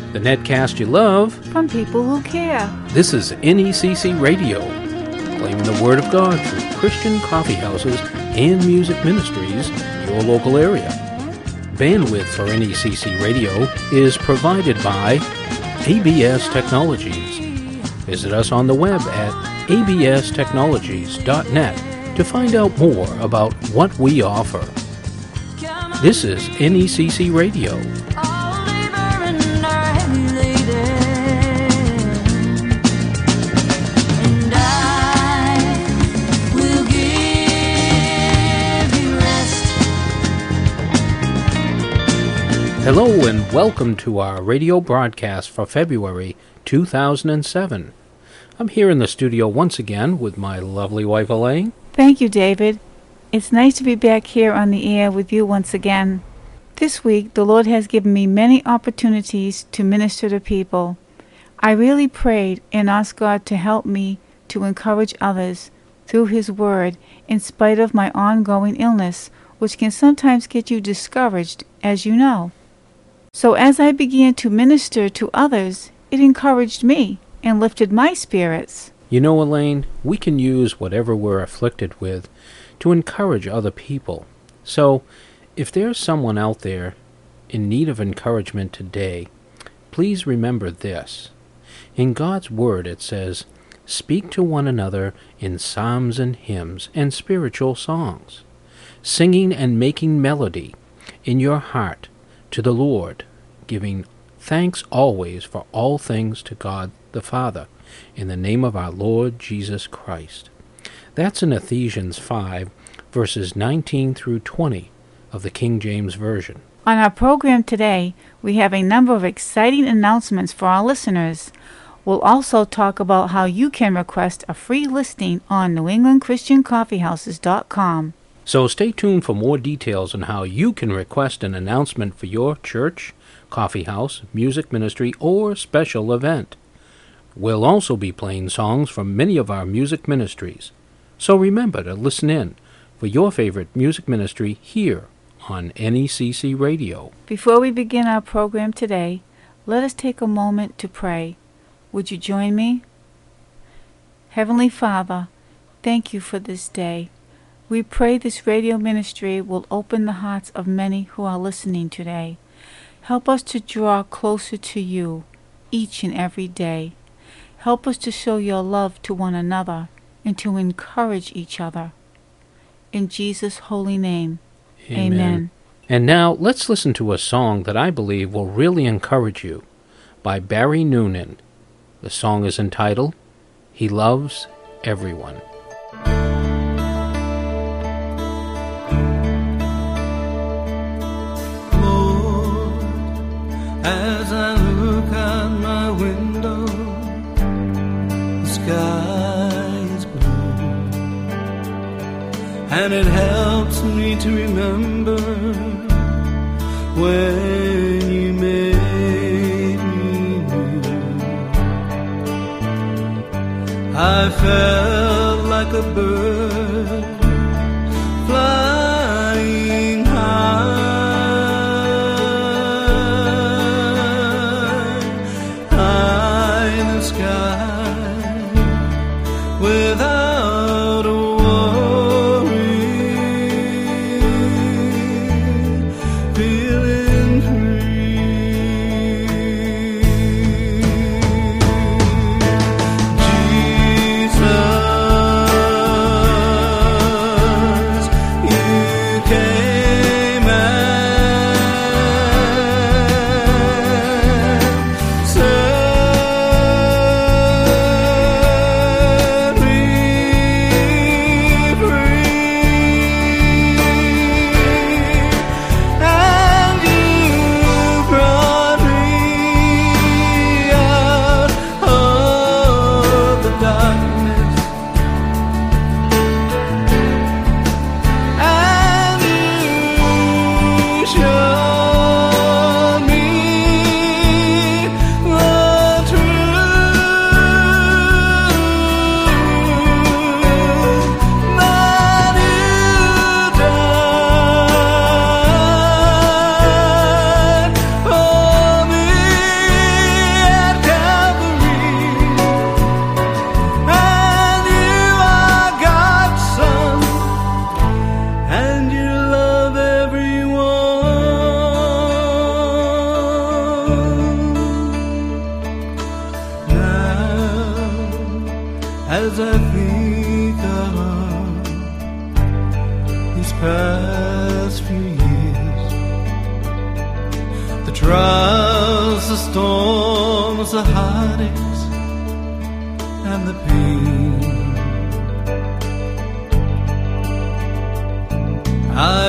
The netcast you love. From people who care. This is NECC Radio, claiming the Word of God through Christian coffee houses and music ministries in your local area. Bandwidth for NECC Radio is provided by ABS Technologies. Visit us on the web at abstechnologies.net to find out more about what we offer. This is NECC Radio. Hello and welcome to our radio broadcast for February 2007. I'm here in the studio once again with my lovely wife Elaine. Thank you, David. It's nice to be back here on the air with you once again. This week, the Lord has given me many opportunities to minister to people. I really prayed and asked God to help me to encourage others through His Word in spite of my ongoing illness, which can sometimes get you discouraged, as you know. So as I began to minister to others, it encouraged me and lifted my spirits. You know, Elaine, we can use whatever we're afflicted with to encourage other people. So, if there's someone out there in need of encouragement today, please remember this. In God's Word it says, "Speak to one another in psalms and hymns and spiritual songs, singing and making melody in your heart to the Lord, giving thanks always for all things to God the Father, in the name of our Lord Jesus Christ." That's in Ephesians 5, verses 19 through 20 of the King James Version. On our program today, we have a number of exciting announcements for our listeners. We'll also talk about how you can request a free listing on NewEnglandChristianCoffeehouses.com. So stay tuned for more details on how you can request an announcement for your church, coffee house, music ministry, or special event. We'll also be playing songs from many of our music ministries. So remember to listen in for your favorite music ministry here on NECC Radio. Before we begin our program today, let us take a moment to pray. Would you join me? Heavenly Father, thank you for this day. We pray this radio ministry will open the hearts of many who are listening today. Help us to draw closer to you each and every day. Help us to show your love to one another and to encourage each other. In Jesus' holy name, amen. And now let's listen to a song that I believe will really encourage you by Barry Noonan. The song is entitled, "He Loves Everyone." Lord, as I look out my window, the sky is blue, and it helps me to remember when you made me new. I felt like a bird flying high in the sky, without a worry, feeling free. Jesus I think of these past few years, the trials, the storms, the heartaches, and the pain, I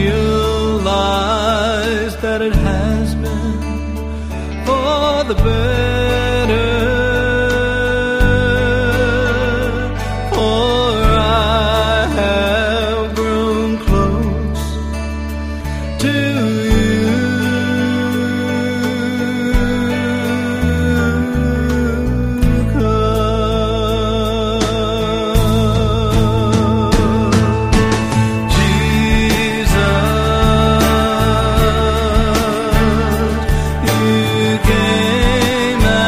realize that it has been for the better. For I have grown close to you. 'Cause Jesus, you came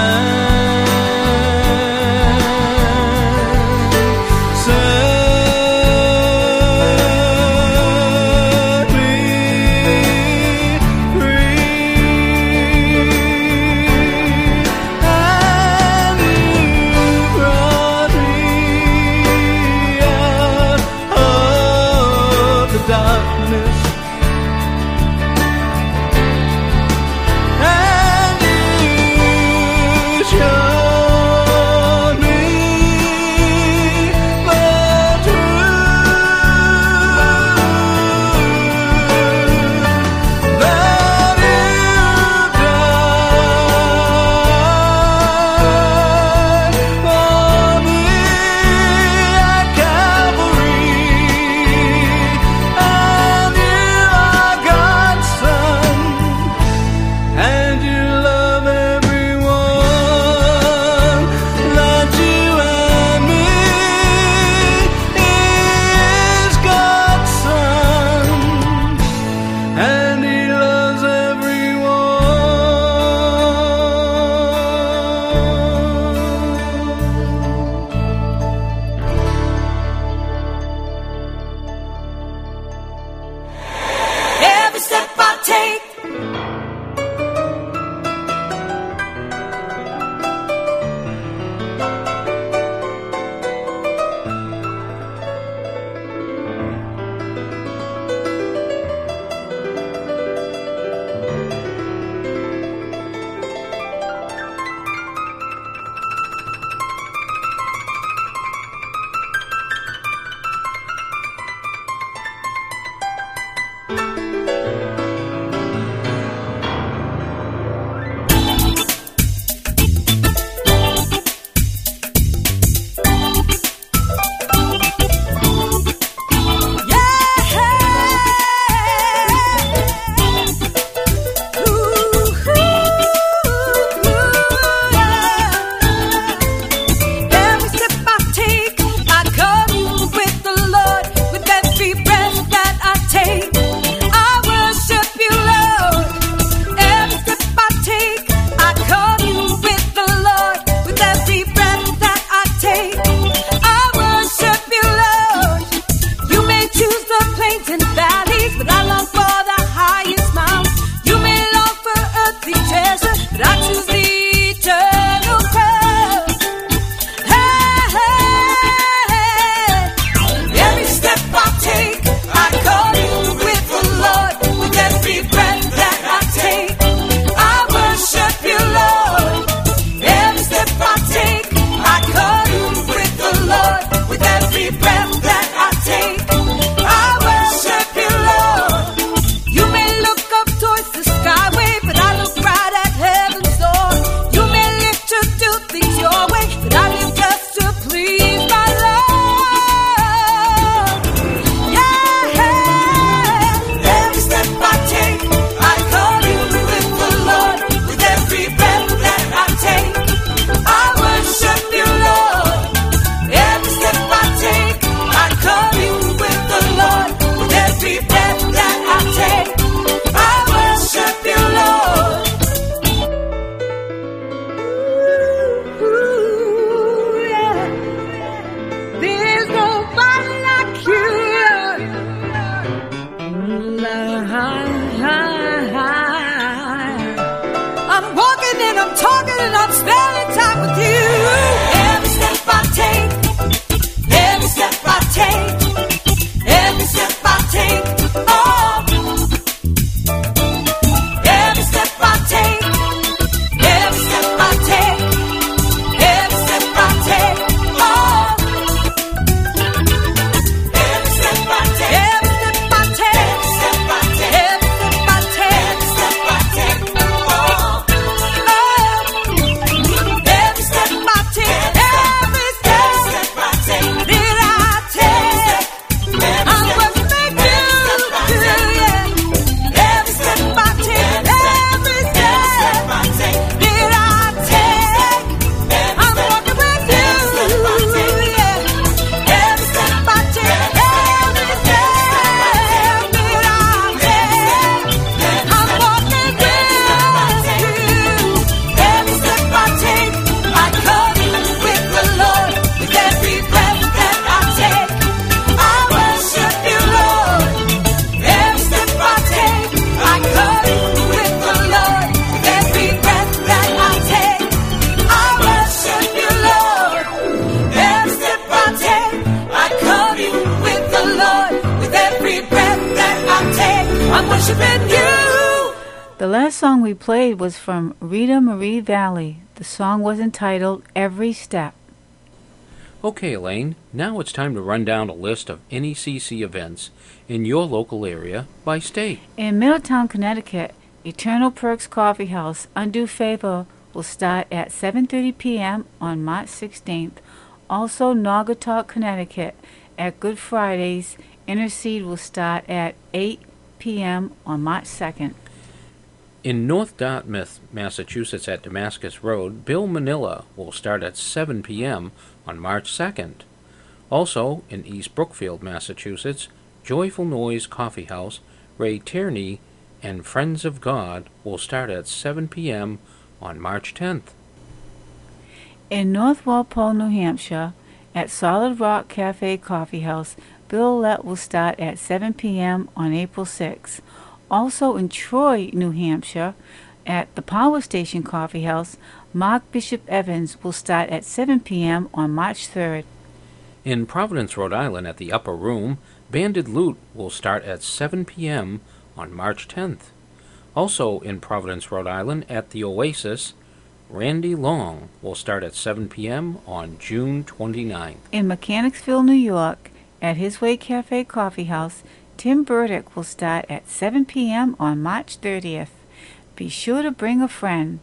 last song we played was from Rita Marie Valley. The song was entitled Every Step. Okay, Elaine, now it's time to run down a list of NECC events in your local area by state. In Middletown, Connecticut, Eternal Perks Coffee House Undue Favor will start at 7:30 p.m. on March 16th. Also, Naugatuck, Connecticut, at Good Fridays, Intercede will start at 8 p.m. on March 2nd. In North Dartmouth, Massachusetts at Damascus Road, Bill Manila will start at 7 p.m. on March 2nd. Also, in East Brookfield, Massachusetts, Joyful Noise Coffee House, Ray Tierney, and Friends of God will start at 7 p.m. on March 10th. In North Walpole, New Hampshire, at Solid Rock Cafe Coffee House, Bill Lett will start at 7 p.m. on April 6th. Also in Troy, New Hampshire, at the Power Station Coffee House, Mark Bishop Evans will start at 7 p.m. on March 3rd. In Providence, Rhode Island, at the Upper Room, Banded Loot will start at 7 p.m. on March 10th. Also in Providence, Rhode Island, at the Oasis, Randy Long will start at 7 p.m. on June 29th. In Mechanicsville, New York, at His Way Cafe Coffee House, Tim Burdick will start at 7 p.m. on March 30th. Be sure to bring a friend.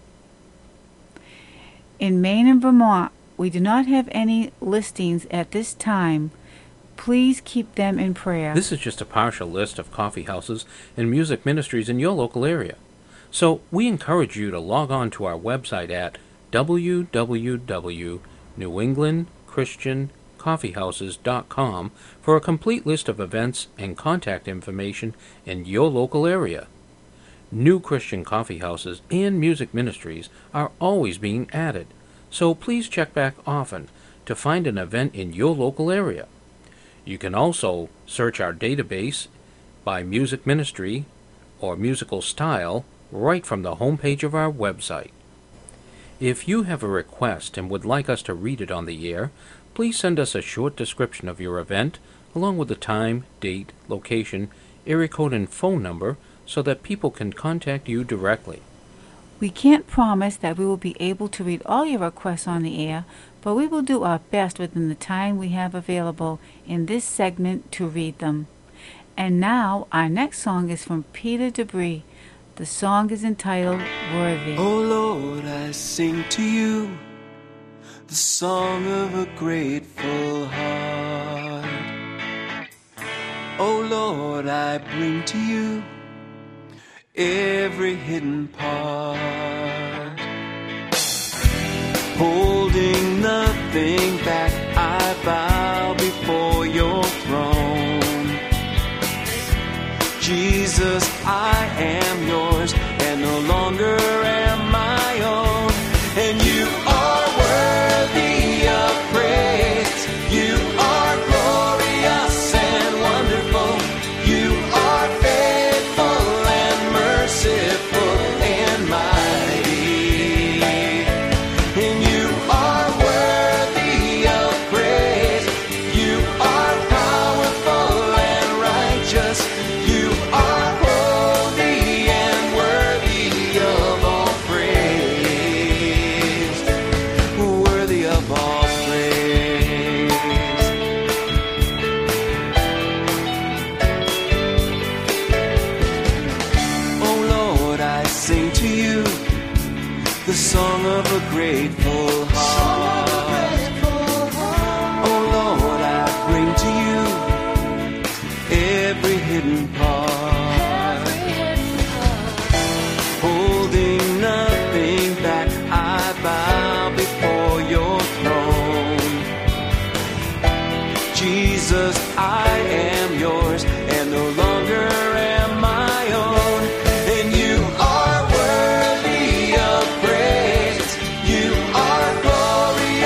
In Maine and Vermont, we do not have any listings at this time. Please keep them in prayer. This is just a partial list of coffee houses and music ministries in your local area. So we encourage you to log on to our website at www.newenglandchristiancoffeehouses.com for a complete list of events and contact information in your local area. New Christian coffee houses and music ministries are always being added, so please check back often to find an event in your local area. You can also search our database by music ministry or musical style right from the homepage of our website. If you have a request and would like us to read it on the air, please send us a short description of your event along with the time, date, location, area code, and phone number so that people can contact you directly. We can't promise that we will be able to read all your requests on the air, but we will do our best within the time we have available in this segment to read them. And now, our next song is from Peter Debris. The song is entitled Worthy. Oh Lord, I sing to you the song of a grateful heart. Oh Lord, I bring to you every hidden part. Holding nothing back, I bow before your throne. Jesus, I am yours and no longer am my own. And you are worthy of praise. You are glorious and wonderful. You are faithful and merciful and mighty. And you are worthy of praise. You are powerful and righteous. You are holy and worthy of all praise. Worthy of all praise. Oh Lord, I sing to you the song of a grateful heart. Oh Lord, I bring to you every hidden part. Holding nothing back, I bow before your throne. Jesus, I am yours and no longer am my own. And you are worthy of praise. You are glorious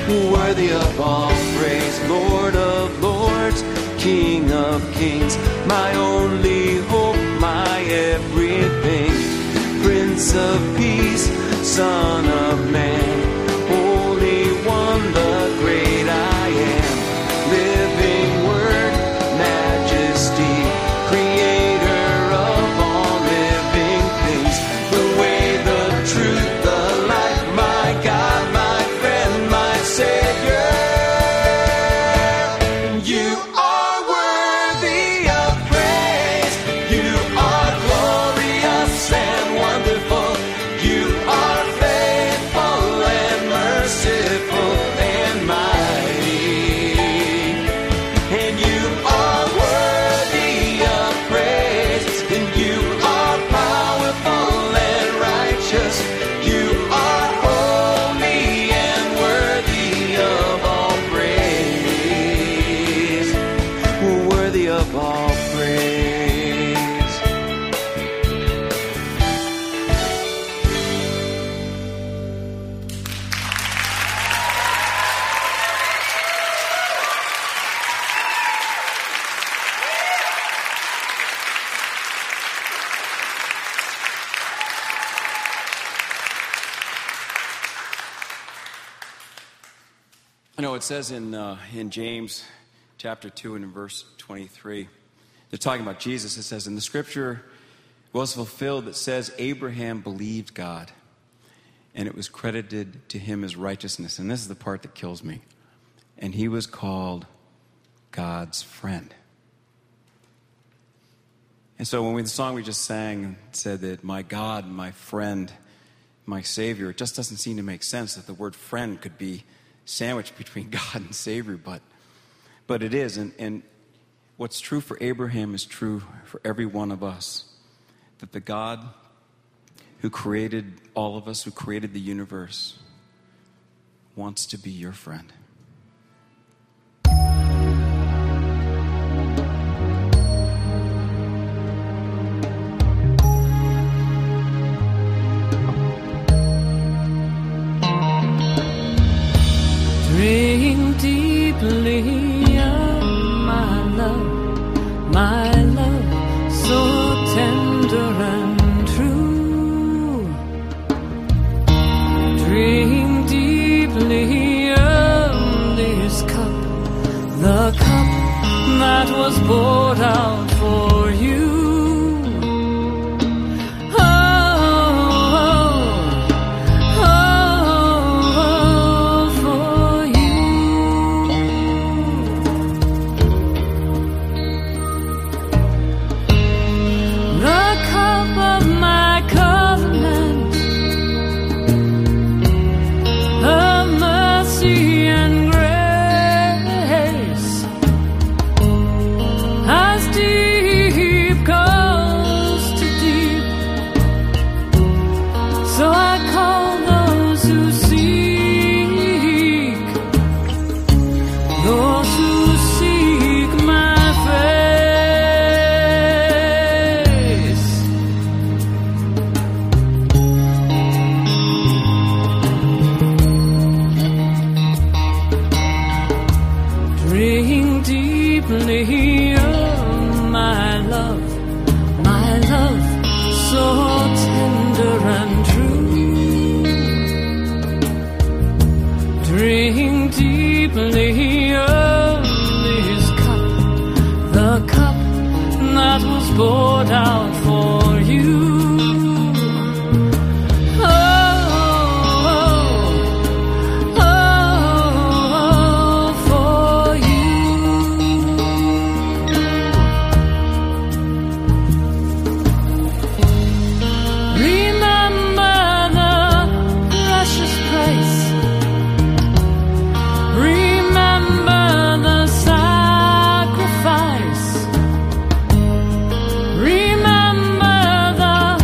worthy of all praise, Lord of lords, King of kings, my only hope, my everything, Prince of peace, Son of man, Holy One, the great I am, living Word, Majesty, Creator of all living things, the way, the truth, the life, my God, my friend, my Savior. You are worthy of praise. You are glorious and wonderful. You are faithful and merciful and mighty. And you are worthy of praise. And you are powerful and righteous. You are holy and worthy of all praise. Worthy of all praise. I know it says in James chapter 2 and in verse 23, they're talking about Jesus. It says, "And the scripture was fulfilled that says, Abraham believed God, and it was credited to him as righteousness." And this is the part that kills me. "And he was called God's friend." And so when the song we just sang said that my God, my friend, my Savior, it just doesn't seem to make sense that the word friend could be sandwiched between God and Savior, but it is. And what's true for Abraham is true for every one of us, that the God who created all of us, who created the universe, wants to be your friend. Drink deeply of my love, so tender and true. Drink deeply of this cup, the cup that was poured out for you. Poured out for you. For you. Remember the precious price. Remember the sacrifice. Remember the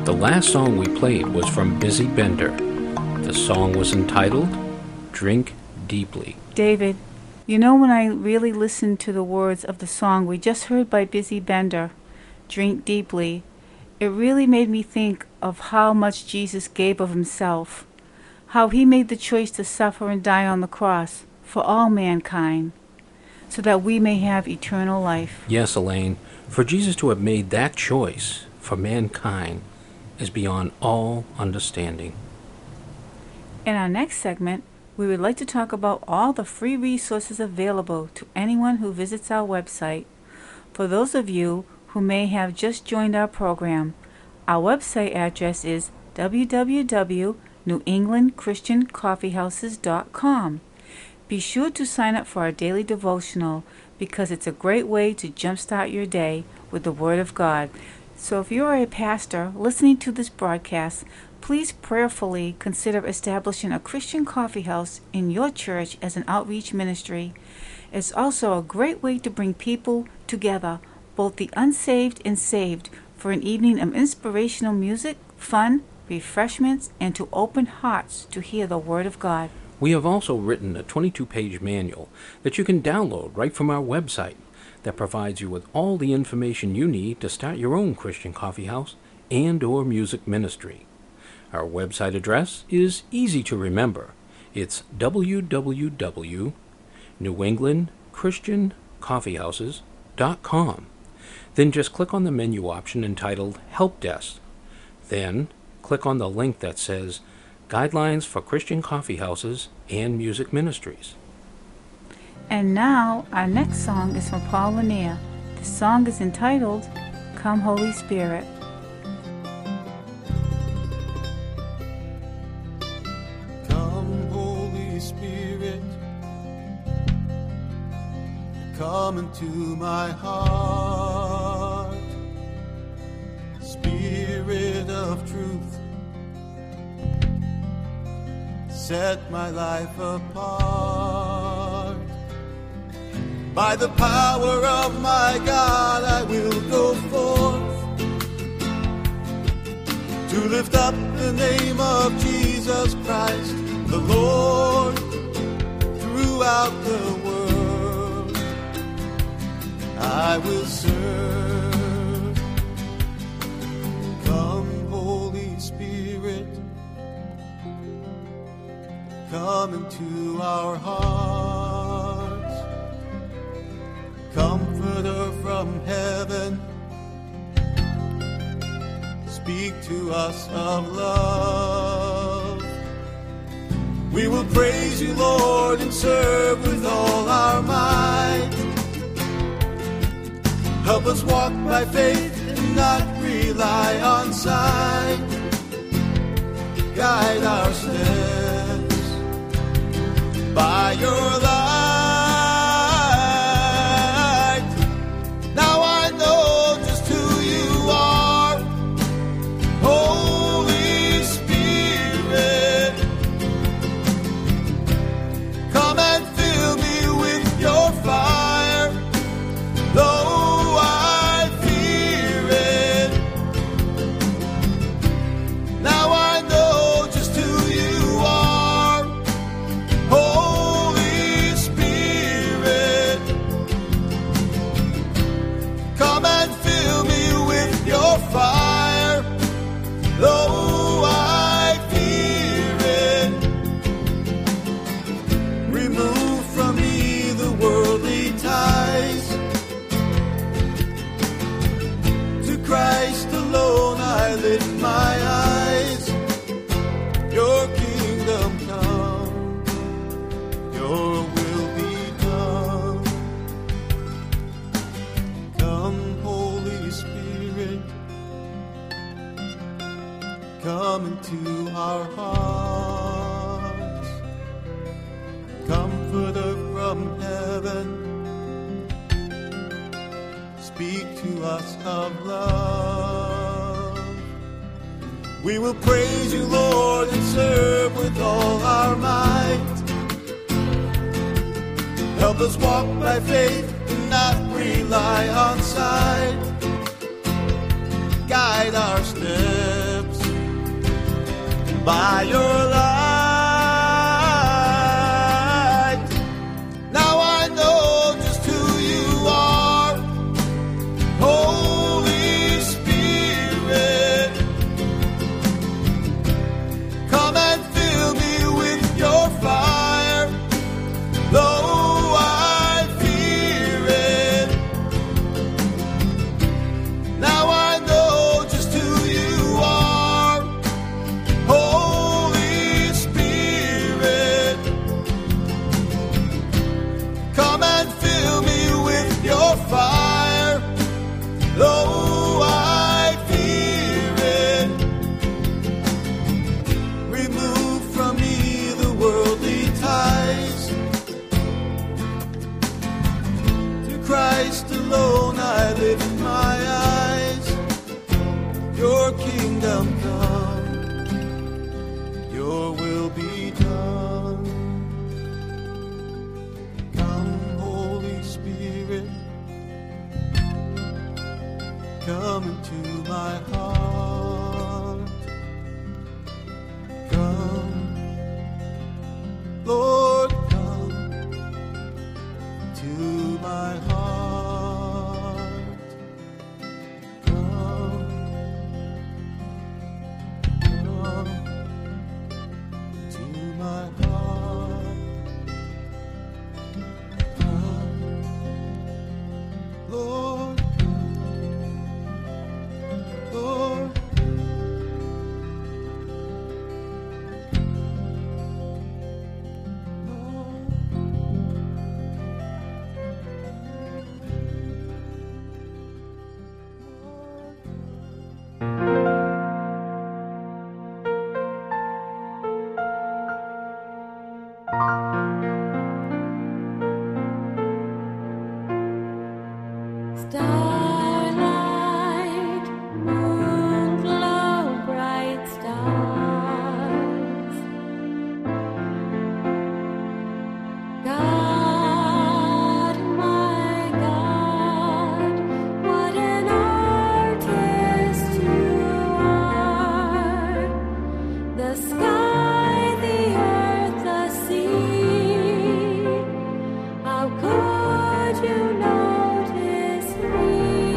The last song we played was from Busy Bender. The song was entitled Drink Deeply. David, you know, when I really listened to the words of the song we just heard by Busy Bender, Drink Deeply, it really made me think of how much Jesus gave of himself, how he made the choice to suffer and die on the cross for all mankind, so that we may have eternal life. Yes, Elaine, for Jesus to have made that choice for mankind is beyond all understanding. In our next segment, we would like to talk about all the free resources available to anyone who visits our website. For those of you who may have just joined our program, our website address is www.newenglandchristiancoffeehouses.com. Be sure to sign up for our daily devotional because it's a great way to jumpstart your day with the Word of God. So if you are a pastor listening to this broadcast, please prayerfully consider establishing a Christian coffee house in your church as an outreach ministry. It's also a great way to bring people together, both the unsaved and saved, for an evening of inspirational music, fun, refreshments, and to open hearts to hear the Word of God. We have also written a 22-page manual that you can download right from our website that provides you with all the information you need to start your own Christian coffee house and or music ministry. Our website address is easy to remember. It's www.newenglandchristiancoffeehouses.com. Then just click on the menu option entitled Help Desk. Then click on the link that says Guidelines for Christian Coffee Houses and Music Ministries. And now, our next song is from Paul Lanier. The song is entitled, Come Holy Spirit. Come, Holy Spirit, come into my heart. Spirit of truth, set my life apart. By the power of my God, I will go forth to lift up the name of Jesus Christ, the Lord, throughout the world. I will serve. Come, Holy Spirit, come into our hearts. Comforter from heaven, speak to us of love. We will praise you, Lord, and serve with all our might. Help us walk by faith and not rely on sight. Guide our steps by your light. Now I know just who you are, Holy Spirit. Come and fill me with your fire, though I fear it. Now I know just who you are, Holy Spirit. Come and fill me with your fire, though I fear it. Remove from me the worldly ties. To Christ alone I lift my eyes. Your kingdom come, your will be done. Come, Holy Spirit, come into our hearts. Comforter from heaven, speak to us of love. We will praise you, Lord, and serve with all our might. Help us walk by faith and not rely on sight. Guide our steps by your light. Now I know just who you are, Holy Spirit. Come and fill me with your fire, though I fear it. Now I know just who you are, Holy Spirit. Come and fill me with your fire, though I fear it. Remove from me the worldly ties. To Christ alone I lift my eyes. Your kingdom come, your will be done. Come, Holy Spirit, come into my heart. Come, Lord, come to my heart. Come, come to my heart. Come, Lord, Lord. Starlight, moon glow, bright stars. God, my God, what an artist you are. The sky, the earth, the sea. How could you notice me?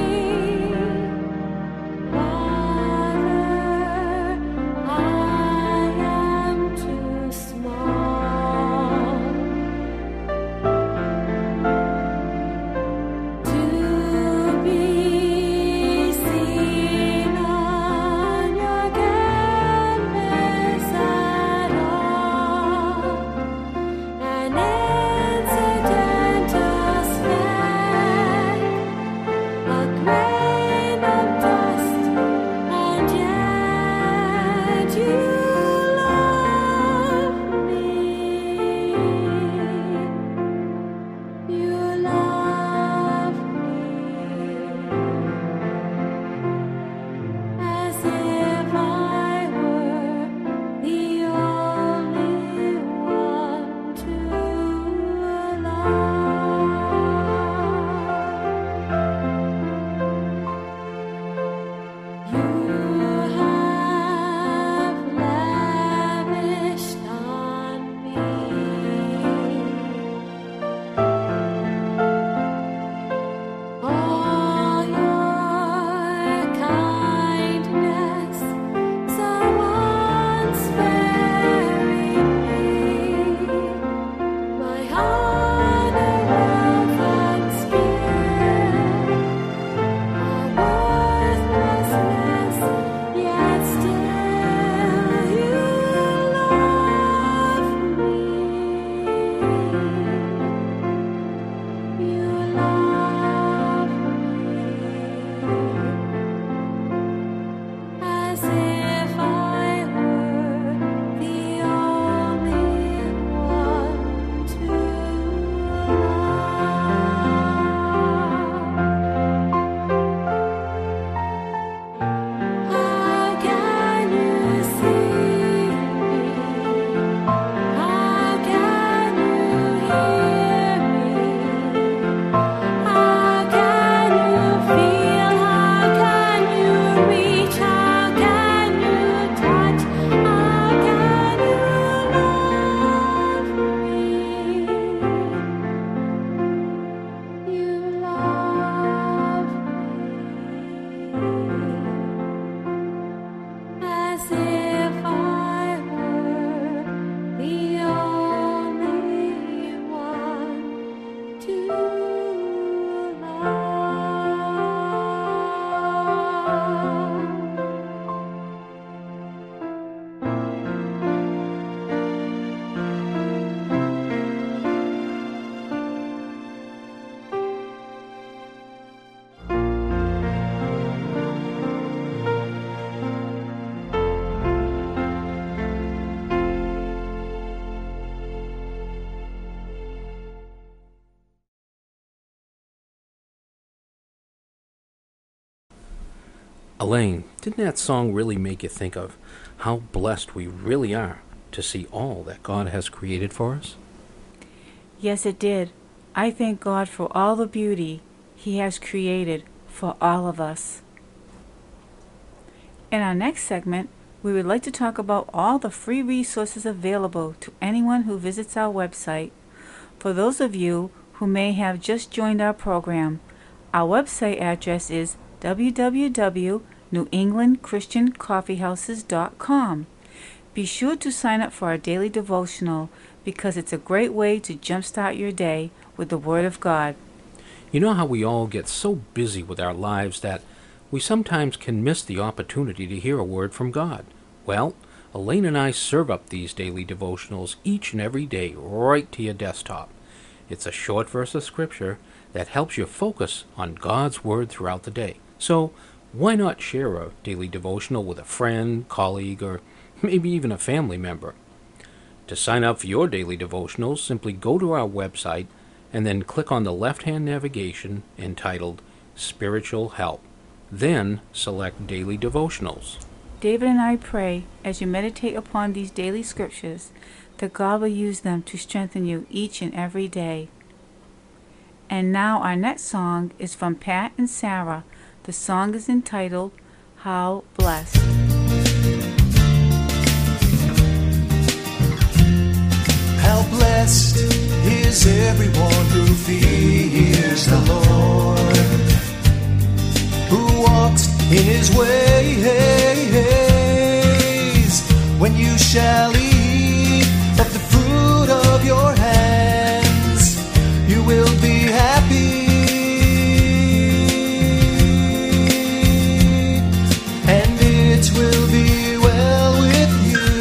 Elaine, didn't that song really make you think of how blessed we really are to see all that God has created for us? Yes, it did. I thank God for all the beauty He has created for all of us. In our next segment, we would like to talk about all the free resources available to anyone who visits our website. For those of you who may have just joined our program, our website address is www.newenglandchristiancoffeehouses.com. Be sure to sign up for our daily devotional because it's a great way to jumpstart your day with the Word of God. You know how we all get so busy with our lives that we sometimes can miss the opportunity to hear a word from God. Well, Elaine and I serve up these daily devotionals each and every day right to your desktop. It's a short verse of Scripture that helps you focus on God's Word throughout the day. So, why not share a daily devotional with a friend, colleague, or maybe even a family member? To sign up for your daily devotionals, simply go to our website and then click on the left-hand navigation entitled Spiritual Help. Then select Daily Devotionals. David and I pray, as you meditate upon these daily scriptures, that God will use them to strengthen you each and every day. And now our next song is from Pat and Sarah. The song is entitled, How Blessed. How blessed is everyone who fears the Lord, who walks in His ways. When you shall eat of the fruit of your hands, you will be happy, and it will be well with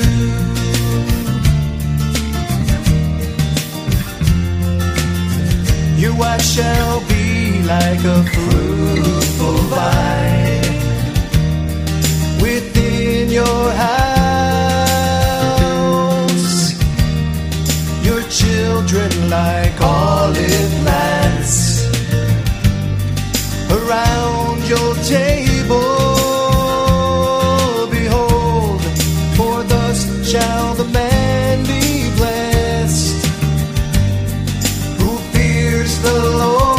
you. Your wife shall be like a fruitful vine within your house, your children like olive plants around your table. Behold, for thus shall the man be blessed who fears the Lord.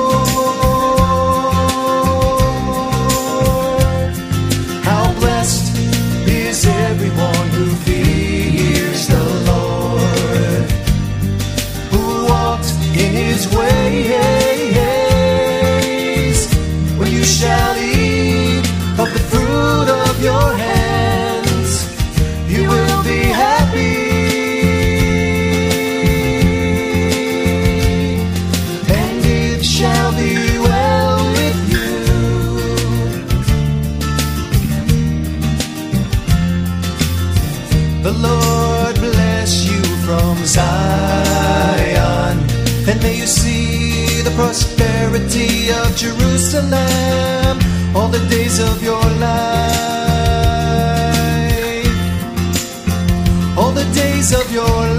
How blessed is everyone who fears the Lord, who walks in His ways. When you shall eat of the fruit of your hands, you will be happy, and it shall be well with you. The Lord bless you from Zion, and may you see the prosperity of Jerusalem all the days of your life, all the days of your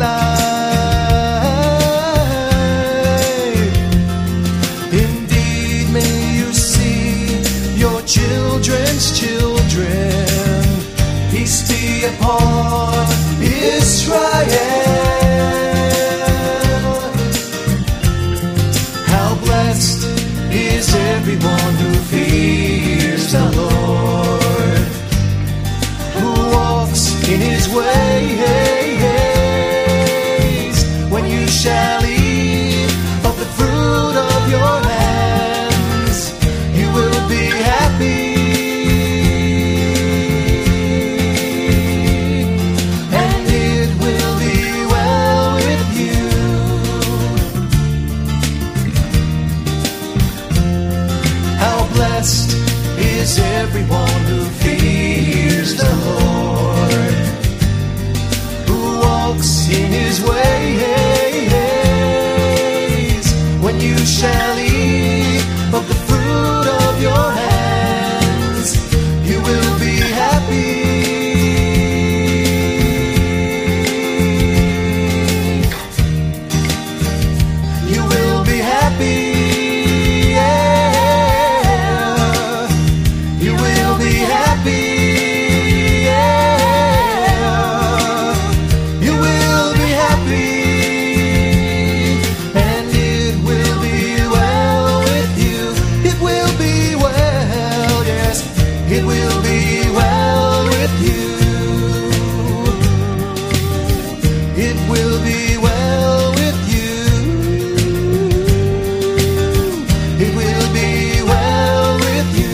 life. Indeed, may you see your children's children. Peace be upon Israel. How blessed is everyone who fears the Lord, who walks in His ways. When you shall eat of the fruit of your hands, you will be happy, and it will be well with you. How blessed is everyone who fears the Lord, who walks in His ways. When you shall eat of the fruit of your hands, you will be happy, you will be happy, yeah. You will be it will be well with you. It will be well with you. It will be well with you.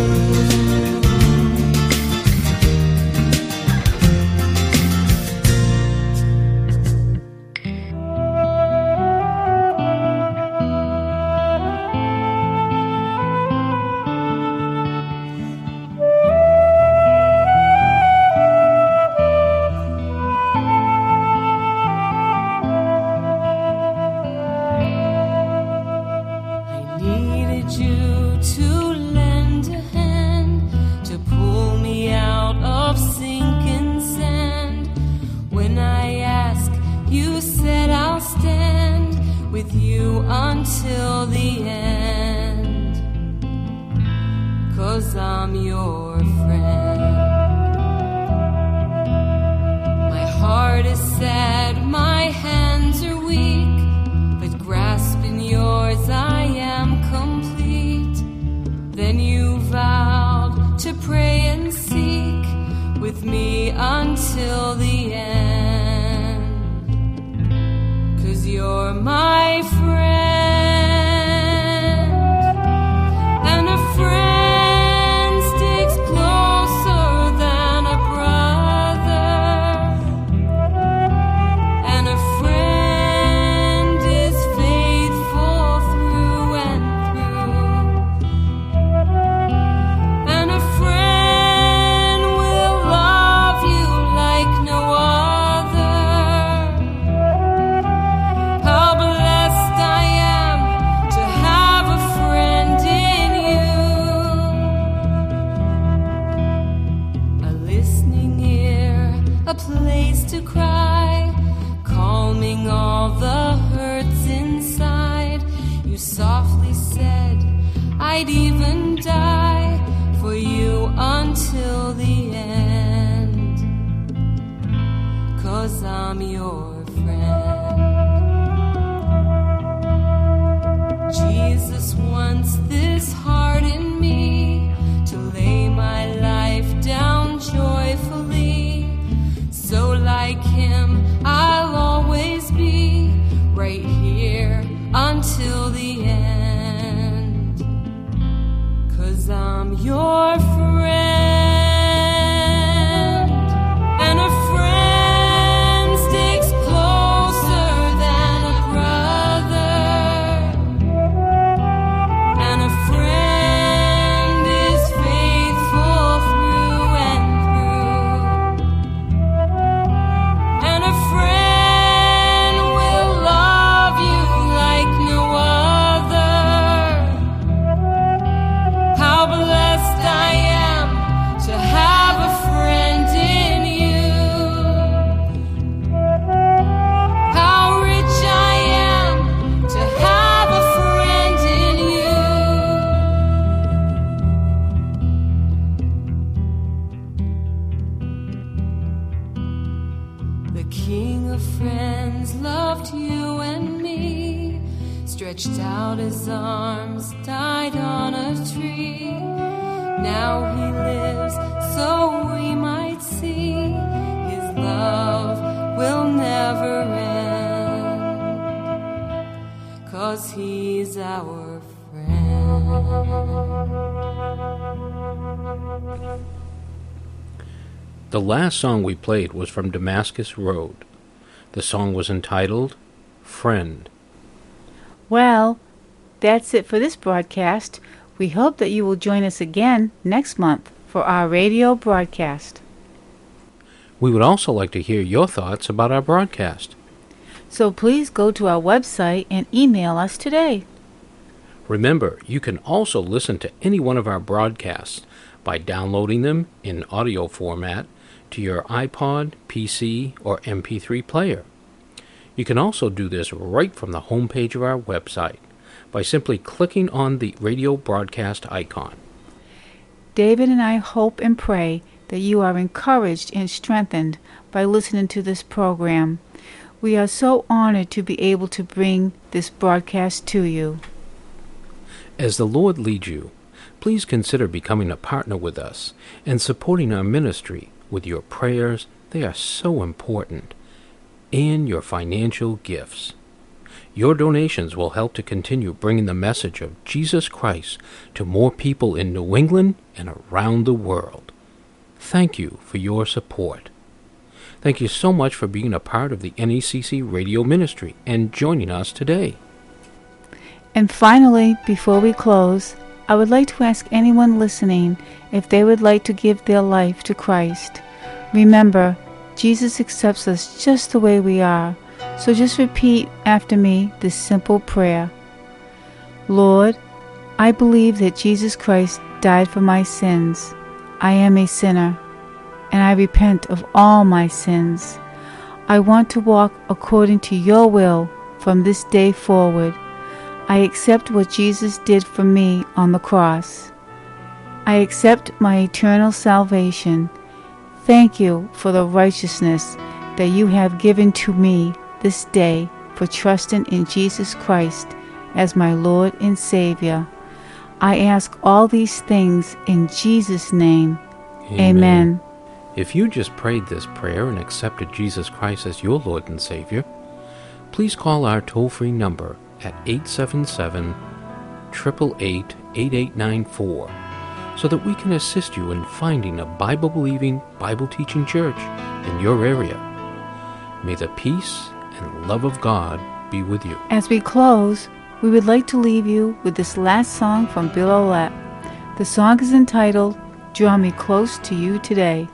I needed you to lend a hand to pull me out of sinking sand. When I ask, you said I'll stand with you until the end. 'Cause I'm your friend. My heart is sad, my hands are weak, but grasping yours I am complete. Then you vowed to pray and seek with me until the end. 'Cause you're my friend, and a friend sticks closer than a brother. And a friend is faithful through and through. And a friend will love you like no other. How blessed I am to have a friend in you. A listening ear, a place to cry, calming all the hurts inside. You softly said I'd even die for you until the end. 'Cause I'm your friend. Jesus wants this heart in me to lay my life down joyfully. So like him, I'll always be right here until the end. 'Cause I'm your friend, and a friend sticks closer than a brother. And a friend is faithful through and through. And a friend will love you like no other. How blessed I am to have a friend in you. How rich I am to have a friend in you. The King of Friends loved you and me, stretched out his arms, died on a tree. Now he lives so we might see his love will never end. 'Cause he's our friend. The last song we played was from Damascus Road. The song was entitled Friend. Well, that's it for this broadcast. We hope that you will join us again next month for our radio broadcast. We would also like to hear your thoughts about our broadcast. So please go to our website and email us today. Remember, you can also listen to any one of our broadcasts by downloading them in audio format to your iPod, PC, or MP3 player. You can also do this right from the homepage of our website by simply clicking on the radio broadcast icon. David and I hope and pray that you are encouraged and strengthened by listening to this program. We are so honored to be able to bring this broadcast to you. As the Lord leads you, please consider becoming a partner with us and supporting our ministry with your prayers. They are so important, and your financial gifts. Your donations will help to continue bringing the message of Jesus Christ to more people in New England and around the world. Thank you for your support. Thank you so much for being a part of the NECC radio ministry and joining us today. And finally, before we close, I would like to ask anyone listening if they would like to give their life to Christ. Remember, Jesus accepts us just the way we are, so just repeat after me this simple prayer. Lord, I believe that Jesus Christ died for my sins. I am a sinner, and I repent of all my sins. I want to walk according to your will from this day forward. I accept what Jesus did for me on the cross. I accept my eternal salvation. Thank you for the righteousness that you have given to me this day for trusting in Jesus Christ as my Lord and Savior. I ask all these things in Jesus' name. Amen. If you just prayed this prayer and accepted Jesus Christ as your Lord and Savior, please call our toll-free number at 877-888-8894 so that we can assist you in finding a Bible-believing, Bible-teaching church in your area. May the peace and love of God be with you. As we close, we would like to leave you with this last song from Bill Olet. The song is entitled, Draw Me Close to You Today.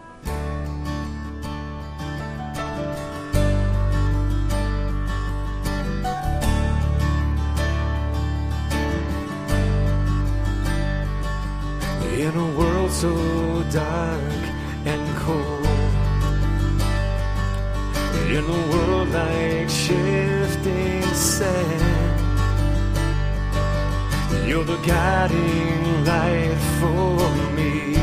In a world so dark and cold, in a world like shifting sand, you're the guiding light for me.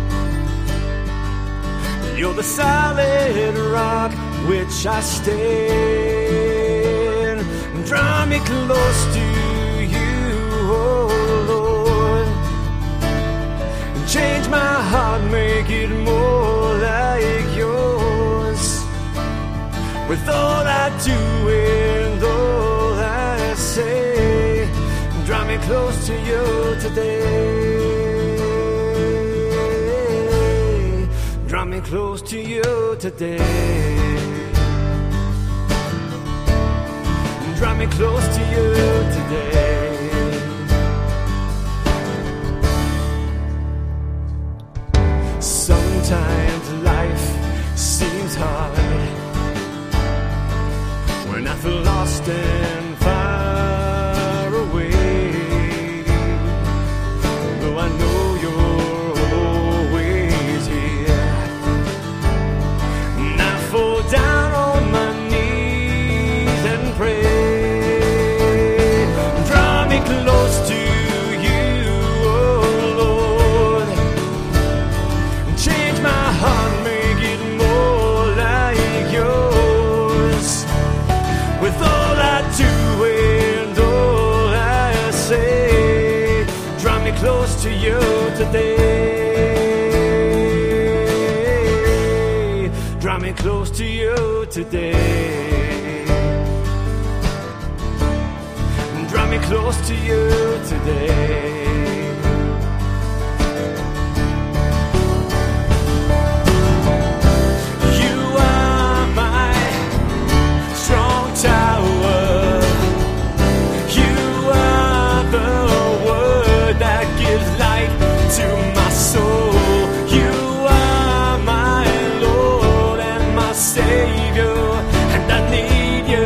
You're the solid rock which I stand. Draw me close to you, oh Lord. Change my heart, make it more like yours. With all I do and all I say, draw me close to you today. Draw me close to you today. Draw me close to you today. Sometimes life seems hard when I feel lost and far away. Though I know you're always here, and I fall down on my knees and pray. Draw me close to close to you today. Draw me close to you today. Draw me close to you today. You are my strong tower. You are the that gives light to my soul. You are my Lord and my Savior, and I need you.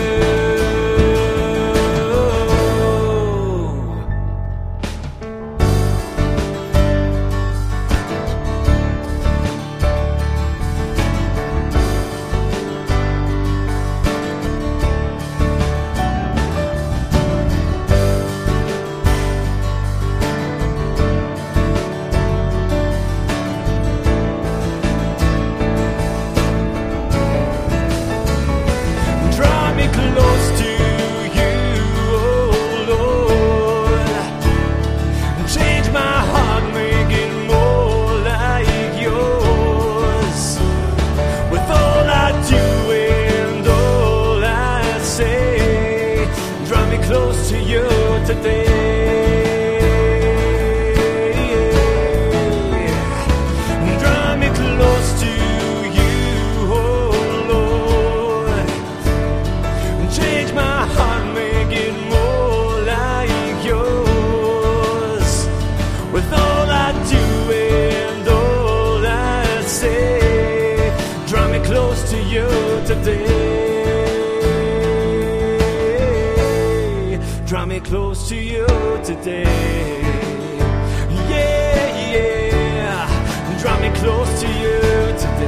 draw me close to you today. Yeah, yeah, draw me close to you today.